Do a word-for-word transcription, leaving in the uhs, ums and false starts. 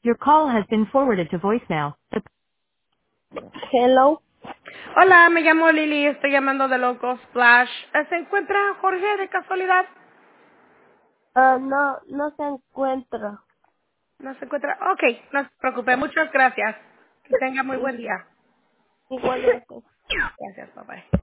Your call has been forwarded to voicemail. The- Hello. Hola, me llamo Lili, estoy llamando de Loco Splash. Eh, ¿Se encuentra Jorge de casualidad? Ah, no, no se encuentra. ¿No se encuentra? Ok, no se preocupe, muchas gracias. Que tenga muy I- buen día. Igualmente. Gracias, bye bye.